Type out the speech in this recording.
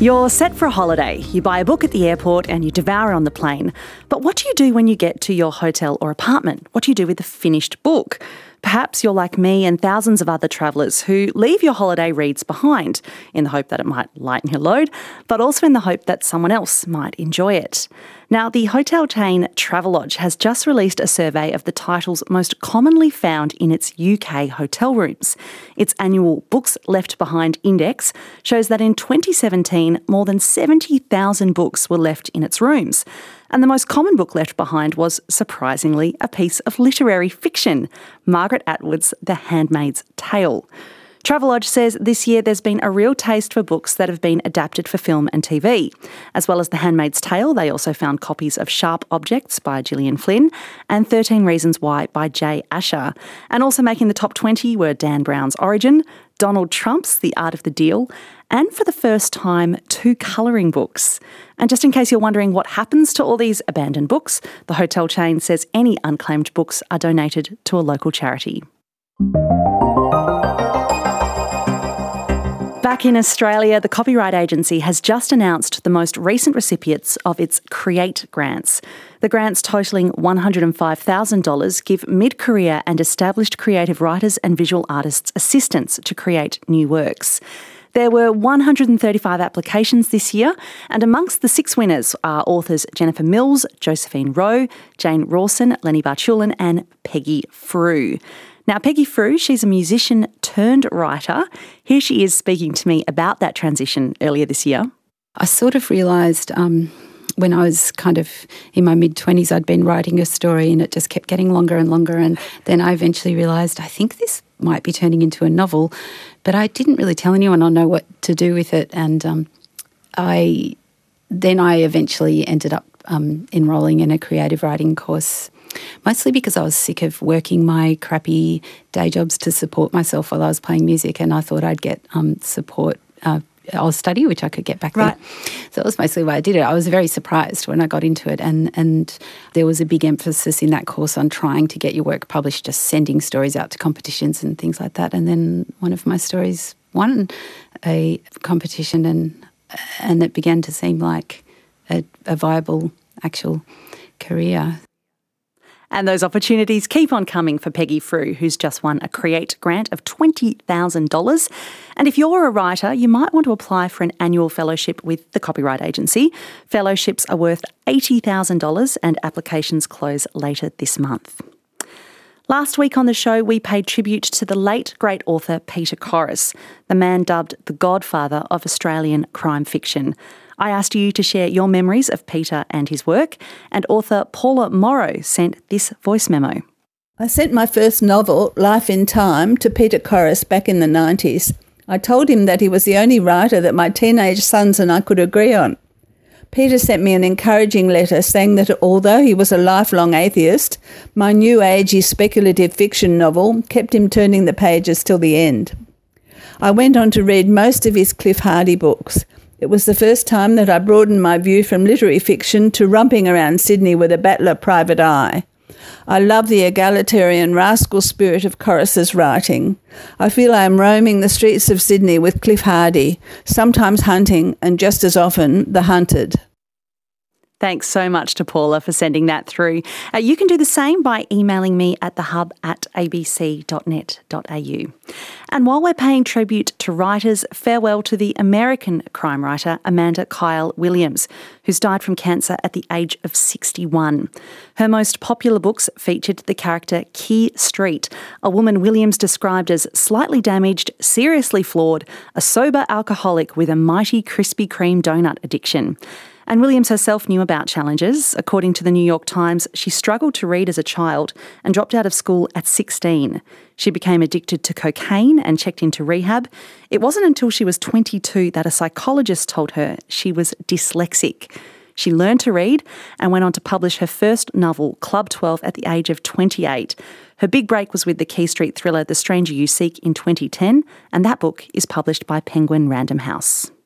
You're set for a holiday. You buy a book at the airport and you devour it on the plane. But what do you do when you get to your hotel or apartment? What do you do with the finished book? Perhaps you're like me and thousands of other travellers who leave your holiday reads behind in the hope that it might lighten your load, but also in the hope that someone else might enjoy it. Now, the hotel chain Travelodge has just released a survey of the titles most commonly found in its UK hotel rooms. Its annual Books Left Behind Index shows that in 2017, more than 70,000 books were left in its rooms. And the most common book left behind was, surprisingly, a piece of literary fiction, Margaret Atwood's The Handmaid's Tale. Travelodge says this year there's been a real taste for books that have been adapted for film and TV. As well as The Handmaid's Tale, they also found copies of Sharp Objects by Gillian Flynn and 13 Reasons Why by Jay Asher. And also making the top 20 were Dan Brown's Origin, Donald Trump's The Art of the Deal, and for the first time, 2 colouring books. And just in case you're wondering what happens to all these abandoned books, the hotel chain says any unclaimed books are donated to a local charity. Back in Australia, the Copyright Agency has just announced the most recent recipients of its Create grants. The grants, totalling $105,000, give mid-career and established creative writers and visual artists assistance to create new works. There were 135 applications this year, and amongst the 6 winners are authors Jennifer Mills, Josephine Rowe, Jane Rawson, Lenny Bartulin and Peggy Frew. Now, Peggy Frew, she's a musician turned writer. Here she is speaking to me about that transition earlier this year. I sort of realised when I was kind of in my mid-20s, I'd been writing a story and it just kept getting longer and longer. And then I eventually realised, I think this might be turning into a novel, but I didn't really tell anyone or know what to do with it. And I eventually ended up enrolling in a creative writing course, mostly because I was sick of working my crappy day jobs to support myself while I was playing music, and I thought I'd get support. I'll study, which I could get back then. So that was mostly why I did it. I was very surprised when I got into it, and there was a big emphasis in that course on trying to get your work published, just sending stories out to competitions and things like that. And then one of my stories won a competition, and it began to seem like a viable actual career. And those opportunities keep on coming for Peggy Frew, who's just won a Create grant of $20,000. And if you're a writer, you might want to apply for an annual fellowship with the Copyright Agency. Fellowships are worth $80,000 and applications close later this month. Last week on the show, we paid tribute to the late great author Peter Corris, the man dubbed the godfather of Australian crime fiction. I asked you to share your memories of Peter and his work, and author Paula Morrow sent this voice memo. I sent my first novel, Life in Time, to Peter Corris back in the 90s. I told him that he was the only writer that my teenage sons and I could agree on. Peter sent me an encouraging letter saying that although he was a lifelong atheist, my new agey speculative fiction novel kept him turning the pages till the end. I went on to read most of his Cliff Hardy books. It was the first time that I broadened my view from literary fiction to romping around Sydney with a battler private eye. I love the egalitarian rascal spirit of Corris's writing. I feel I am roaming the streets of Sydney with Cliff Hardy, sometimes hunting and just as often the hunted. Thanks so much to Paula for sending that through. You can do the same by emailing me at thehub@abc.net.au. And while we're paying tribute to writers, farewell to the American crime writer Amanda Kyle Williams, who's died from cancer at the age of 61. Her most popular books featured the character Key Street, a woman Williams described as slightly damaged, seriously flawed, a sober alcoholic with a mighty Krispy Kreme donut addiction. And Williams herself knew about challenges. According to the New York Times, she struggled to read as a child and dropped out of school at 16. She became addicted to cocaine and checked into rehab. It wasn't until she was 22 that a psychologist told her she was dyslexic. She learned to read and went on to publish her first novel, Club 12, at the age of 28. Her big break was with the Key Street thriller The Stranger You Seek in 2010, and that book is published by Penguin Random House.